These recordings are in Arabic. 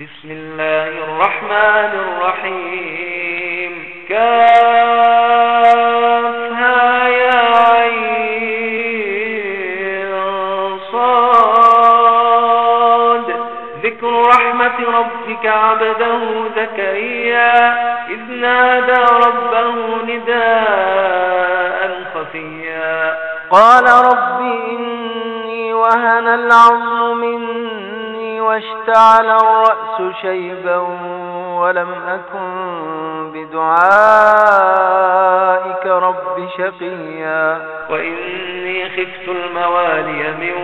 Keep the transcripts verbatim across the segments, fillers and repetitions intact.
بسم الله الرحمن الرحيم كافها يا عين صاد ذكر رحمة ربك عبده زكريا إذ نادى ربه نداء خفيا قال رب إني وهن العظم مني واشتعل الرأس شيبا ولم أكن بدعائك رب شقيا وإني خفت الموالي من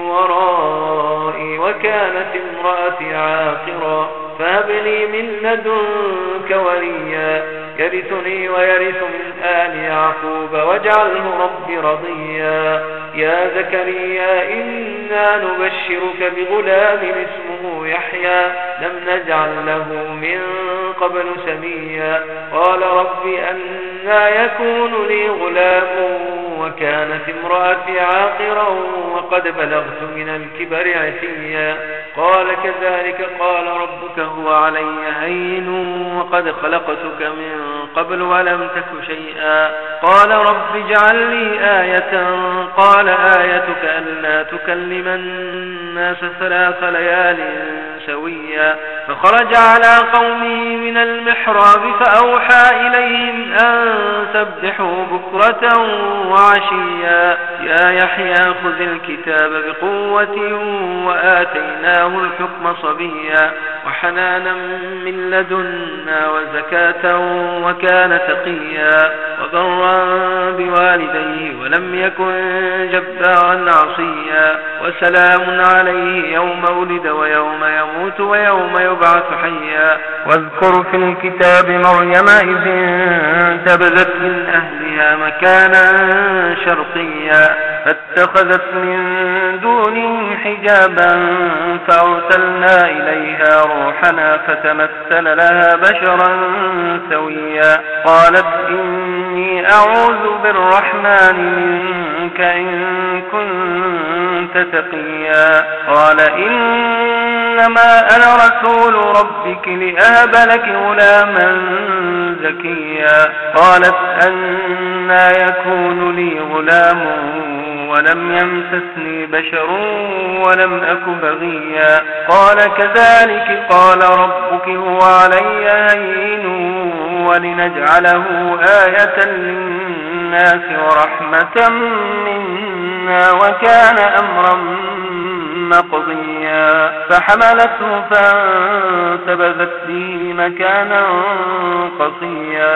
ورائي وكانت امرأتي عاقرا فهب لي من لدنك وليا يرثني ويرث من آل يعقوب واجعله رب رضيا يا زكريا إنا نبشرك بغلام اسمه يحيى لم نجعل له من قبل سميا قال رب أنى يكون لي غلام وكانت امرأتي عاقرا وقد بلغت من الكبر عتيا قال كذلك قال ربك هو علي هين وقد خلقتك من قبل ولم تك شيئا قال رب اجعل لي آية قال آيتك ألا تكلم الناس ثلاث ليال سويا فخرج على قومه من المحراب فأوحى إليهم أن سبحوا بكرة وعشيا يا يحيى خذ الكتاب بقوة وآتيناه الحكم صبيا وحنانا من لدنا وزكاة وكان تقيا وبرا بوالديه ولم يكن جبارا عصيا وسلام عليه يوم ولد ويوم يموت ويوم يبعث حيا واذكر في الكتاب مريم إذ انتبذت من أهلها مكانا شرقيا فاتخذت من دونهم حجابا فأرسلنا إليها روحنا فتمثل لها بشرا سويا قالت إني أعوذ بالرحمن منك إن كنت تقيا قال إنما أنا رسول ربك لأهب لك غلاما زكيا قالت أنى يكون لي غلام ولم يمسسني بشر ولم أك بغيا قال كذلك قال ربك هو علي هين ولنجعله آية للناس ورحمة منا وكان أمرا مقضيا فحملته فانتبذت به مكانا قصيا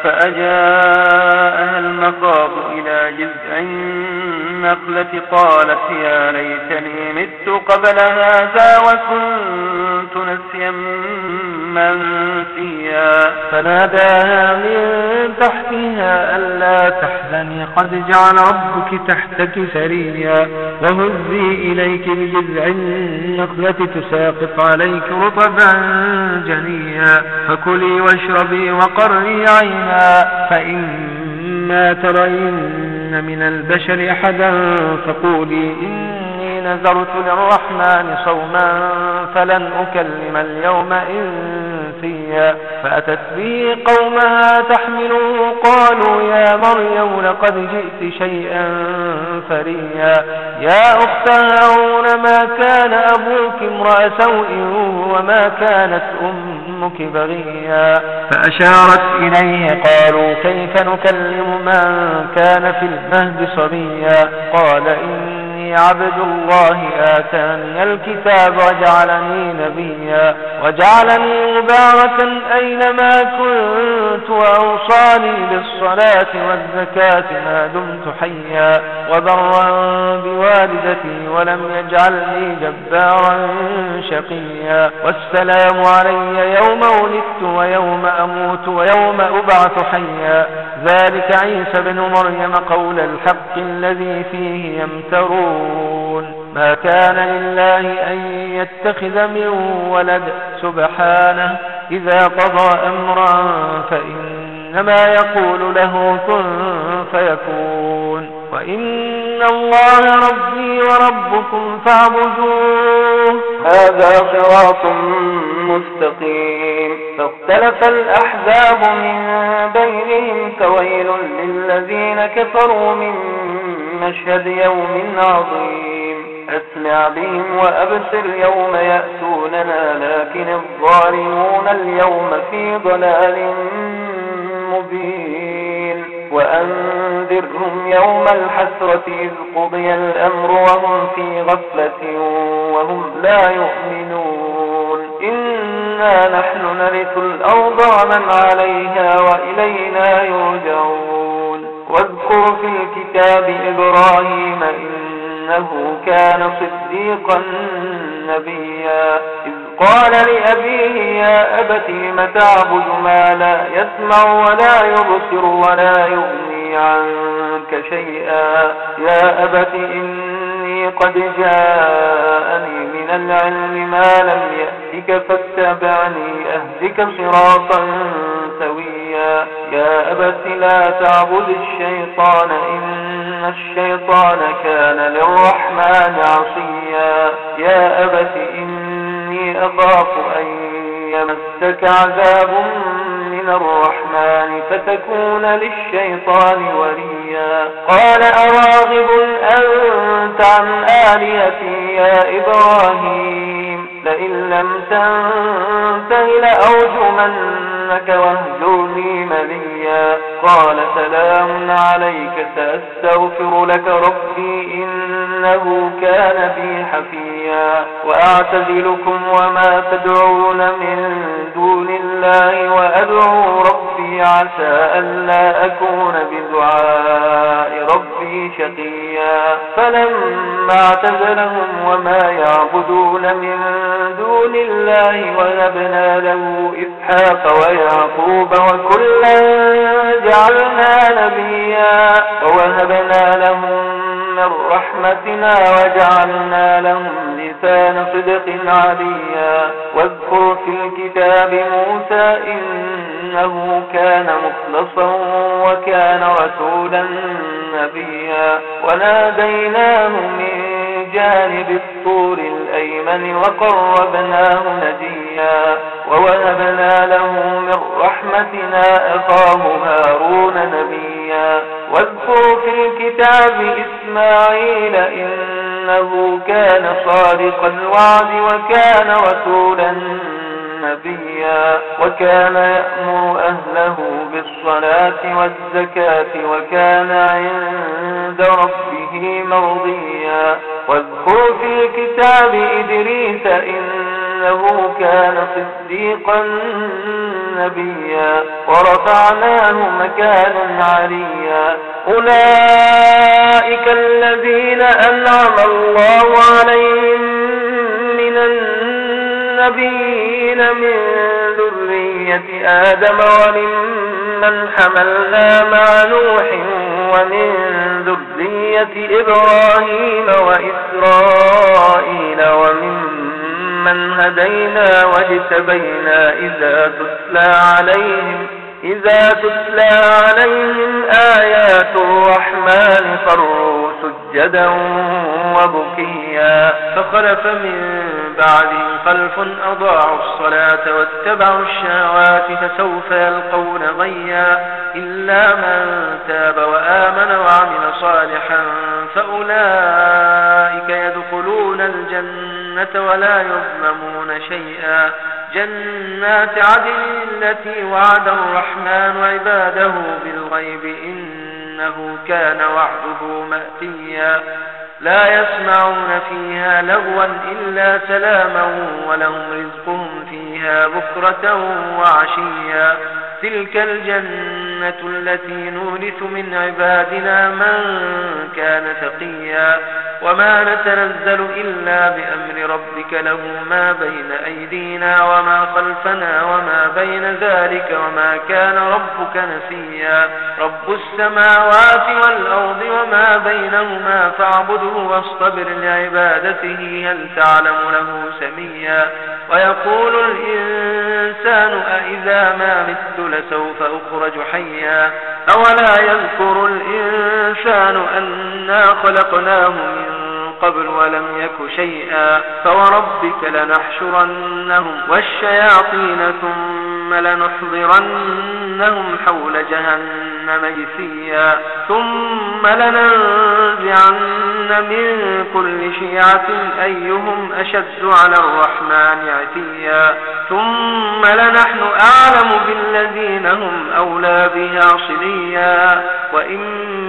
فأجاءها المخاض إلى جذع النخلة قالت يا ليتني مت قبل هذا وكنت نسيا منسيا فناداها من تحتها ألا تحزني قد جعل ربك تحتك سريا وهزي إليك بجذع النخلة تساقط عليك رطبا جنيا فكلي واشربي وقري عينا فإما ترين من البشر أحدا فقولي إني نذرت للرحمن صوما فلن أكلم اليوم إنسيا فأتت به قومها تحمله قالوا يا مريم لقد جئت شيئا فريا يا أخت هارون ما كان أبوك امرأ سوء وما كانت أمك بغيا فأشارت إليه قالوا كيف نكلم من كان في المهد صبيا قال إني عبد الله آتاني الكتاب وجعلني نبيا وجعلني مباركا أينما كنت وأوصاني بالصلاة والزكاة ما دمت حيا وبرا بوالدتي ولم يجعلني جبارا شقيا والسلام علي يوم ولدت ويوم أموت ويوم أبعث حيا ذلك عيسى بن مريم قول الحق الذي فيه يمترون ما كان لله أن يتخذ من ولد سبحانه إذا قضى أمرا فإنما يقول له كن فيكون وإن الله ربي وربكم فاعبدوه هذا صراط مستقيم. فاختلف الأحزاب من بينهم فويل للذين كفروا من مشهد يوم عظيم. أسمع بهم وأبصر يوم يأتوننا لكن الظالمون اليوم في ضلال مبين. وأنذرهم يوم الحسرة إذ قضي الأمر وهم في غفلة وهم لا يؤمنون. إنا نحن نرث الأرض ومن عليها وإلينا يرجعون. واذكر في الكتاب إبراهيم إنه كان صديقا نبيا إذ قال لأبيه يا أبت لم تعبد ما لا يسمع ولا يبصر ولا يغني عنك شيئا يا أبت إني قد جاءني من العلم ما لم يأتك فاتبعني أهدك صراطا سويا يا أبت لا تعبد الشيطان إن الشيطان كان للرحمن عصيا يا أبت إني أخاف أن يمسك عذاب من الرحمن فتكون للشيطان وليا قال أراغب أنت عن آلهتي يا إبراهيم لئن لم تنته لأرجمنك واهجرني مليا قال سلام عليك سأستغفر لك ربي إنه كان بي حفيا وأعتزلكم وما تدعون من دون الله وأدعو ربي عسى ألا أكون بدعاء ربي شقيا فلما اعتزلهم وما يعبدون من دون الله وهبنا له إسحاق ويعقوب وكلا جعلنا نبيا ووهبنا لهم من رحمتنا وجعلنا لهم لسان صدق عليا واذكر في الكتاب موسى إنه كان مخلصا وكان رسولا نبيا وناديناه من جانب الطور الأيمن وقربناه نجيا ووهبنا له من رحمتنا أخاه هارون نبيا واذكر في الكتاب إسماعيل إنه كان صادق الوعد وكان رسولا نبيا وكان يأمر أهله بالصلاة والزكاة وكان عند ربه مرضيا واذكر في الكتاب إدريس إنه كان صديقا نبيا ورفعناه مكانا عليا أولئك الذين أنعم الله عليهم من النبيين من ذرية آدم وممن حملنا مع نوح ومن ذرية إبراهيم وإسرائيل وممن هدينا واجتبينا إذا تتلى عليهم إذا تتلى عليهم آيات الرحمن خروا سجدا وبكيا فخلف من بعدهم خلف أضاعوا الصلاة واتبعوا الشهوات فسوف يلقون غيا إلا من تاب وآمن وعمل صالحا فأولئك يدخلون الجنة ولا يظلمون شيئا جنات عدن التي وعد الرحمن عباده بالغيب إنه كان وعده مأتيا لا يسمعون فيها لغوا إلا سلاما ولهم رزقهم فيها بكرة وعشيا تلك الجنة التي نورث من عبادنا من كان تقيا وما نتنزل إلا بأمر ربك له ما بين أيدينا وما خلفنا وما بين ذلك وما كان ربك نسيا رب السماوات والأرض وما بينهما فاعبده واصطبر لعبادته هل تعلم له سميا ويقول الإنسان أإذا ما مت لسوف أخرج حيا أولا يذكر الإنسان أنا خلقناه من قبل ولم يك شيئا فوربك لنحشرنهم والشياطين ثم لنحضرنهم حول جهنم جثيا ثم لننزعن من كل شيعة أيهم أشد على الرحمن عتيا ثم لنحن أعلم بالذين هم أولى بها صليا وإن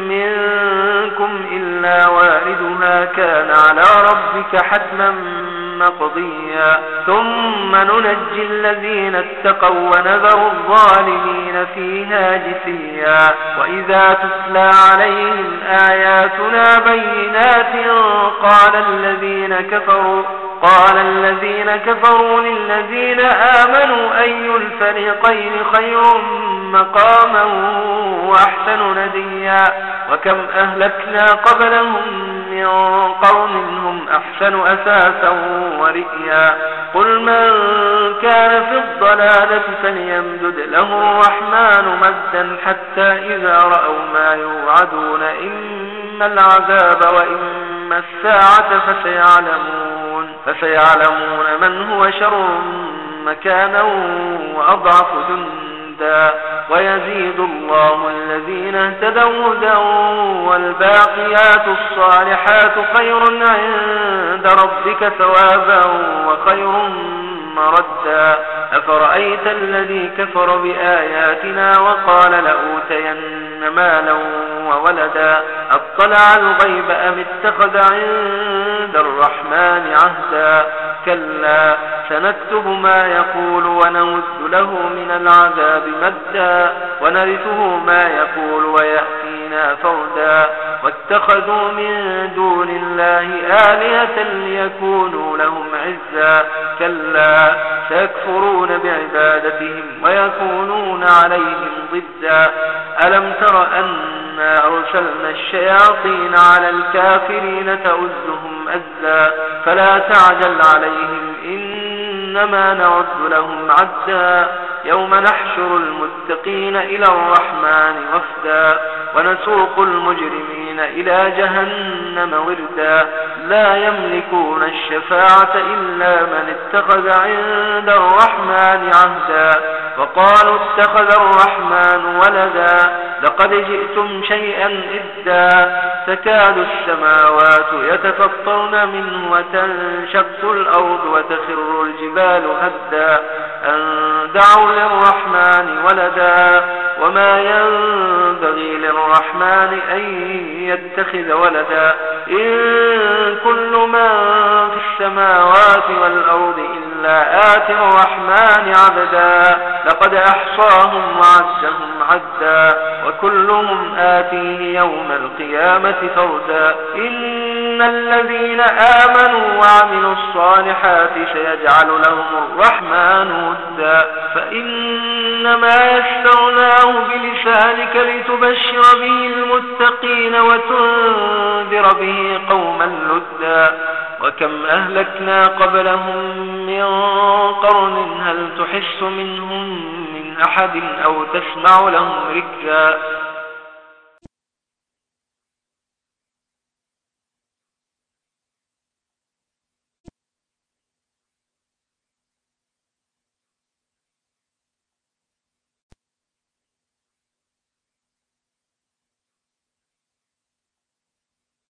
منكم إلا واردها كان على ربك حتما مقضيا ثم ننجي الذين اتقوا ونذر الظالمين فيها جثيا وإذا تتلى عليهم آياتنا بينات قال الذين كفروا قال الذين كفروا للذين آمنوا أي الفريقين خير مقاما وأحسن نديا وكم أهلكنا قبلهم من قوم هم أحسن أساسا ورئيا قل من كان في الضلالة فليمدد له الرحمن مدا حتى إذا رأوا ما يوعدون إما العذاب وإما الساعة فسيعلمون فسيعلمون من هو شر مكانا وأضعف جندا ويزيد الله الذين اهتدوا هدى والباقيات الصالحات خير عند ربك ثوابا وخير مردا أفرأيت الذي كفر بآياتنا وقال لأوتين مالا وولدا أطلع الغيب أم اتخذ عند الرحمن عهدا كلا سنكتب ما يقول ونمد له من العذاب مدا ونرثه ما يقول ويأتينا فردا واتخذوا من دون الله آلهة ليكونوا لهم عزا كلا سيكفرون بعبادتهم ويكونون عليهم ضدا ألم تر أنا أرسلنا الشياطين على الكافرين تؤزهم أزا فلا تعجل عليهم إنما نعد لهم عدا يوم نحشر المتقين إلى الرحمن وفدا ونسوق المجرمين إلى جهنم وردا لا يملكون الشفاعة إلا من اتخذ عند الرحمن عهدا وقالوا اتخذ الرحمن ولدا لقد جئتم شيئا إدا تكاد السماوات يتفطرن منه وتنشق الأرض وتخر الجبال هدا أن دعوا للرحمن ولدا وما ينبغي للرحمن أن يتخذ ولدا إن كل من في السماوات والأرض إلا آتي الرحمن عبدا لقد أحصاهم وعدهم عدا وكلهم آتيه يوم القيامة فردا إن الذين آمنوا وعملوا الصالحات سيجعل لهم الرحمن ودا فإنما يسرناه بلسانك لتبشر به المتقين وتنذر به قوما لدا وكم أهلكنا قبلهم من قرن هل تحس منهم من أحد أو تسمع لهم ركزا